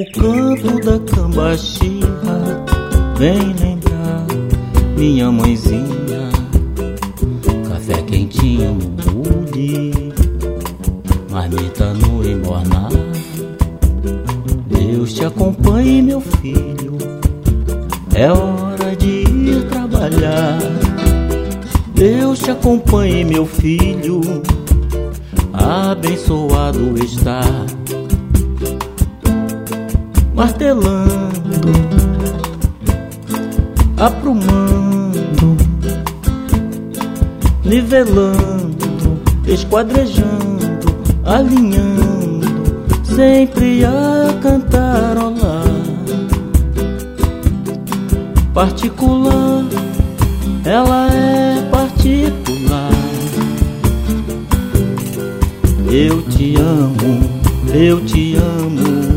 O canto da cambaxira vem lembrar minha mãezinha. Café quentinho no bule, marmita no embornar. Deus te acompanhe, meu filho, é hora de ir trabalhar. Deus te acompanhe, meu filho, abençoado está. Martelando, aprumando, nivelando, esquadrejando, alinhando, sempre a cantarolar. Particular, ela é particular. Eu te amo, eu te amo.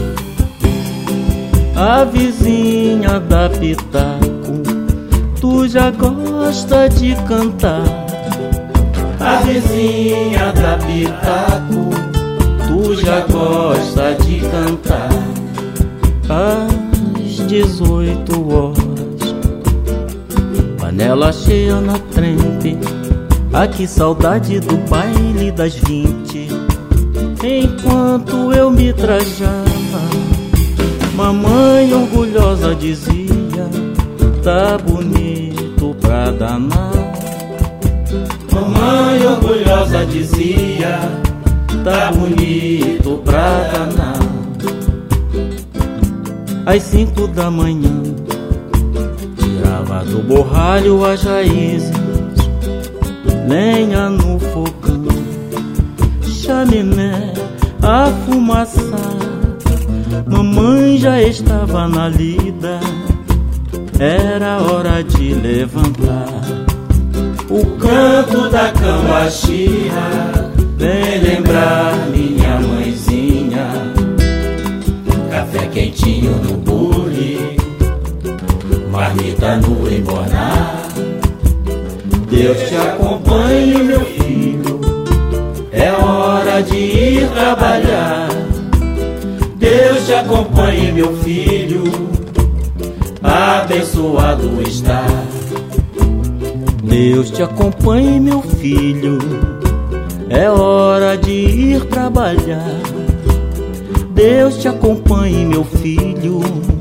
A vizinha da Pitaco, tu já gosta de cantar. A vizinha da Pitaco, tu já gosta de cantar. Às 18 horas, panela cheia na frente. Ah, que saudade do baile das 20. Enquanto eu me trajava, mamãe orgulhosa dizia: tá bonito pra danar. Mamãe orgulhosa dizia: tá bonito pra danar. Às 5 da manhã, tirava do borralho as raízes, lenha no fogão, chaminé a fumaçar. Mamãe já estava na lida, era hora de levantar. O canto da cambaxira vem lembrar minha mãezinha. Café quentinho no bule, marmita no embornar. Deus te acompanhe, meu filho, é hora de ir trabalhar. Deus te acompanhe, meu filho, abençoado está. Deus te acompanhe, meu filho, é hora de ir trabalhar. Deus te acompanhe, meu filho,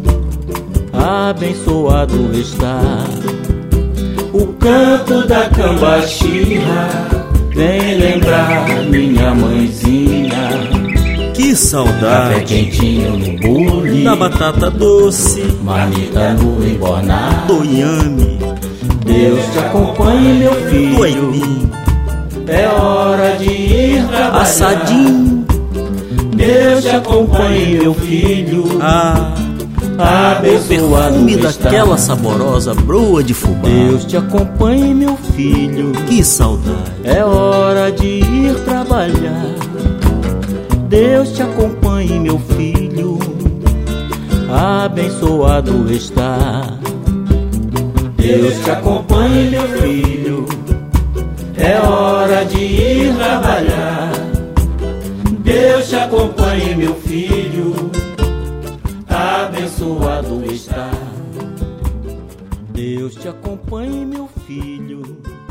abençoado está. O canto da cambaxira vem lembrar minha mãezinha. Que saudade! Café quentinho no bule, da batata doce, marmita no embornar, do inhame. Deus te acompanhe, meu filho, do aipim, é hora de ir trabalhar. Assadinho. Deus te acompanhe, meu filho, abençoado perfume está. daquela saborosa broa de fubá. Deus te acompanhe, meu filho, que saudade! é hora de ir trabalhar. Deus te acompanhe, meu filho, abençoado está. Deus te acompanhe, meu filho, é hora de ir trabalhar. Deus te acompanhe, meu filho, abençoado está. Deus te acompanhe, meu filho,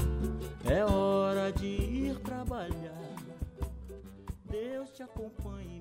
é hora de ir trabalhar. Deus te acompanhe.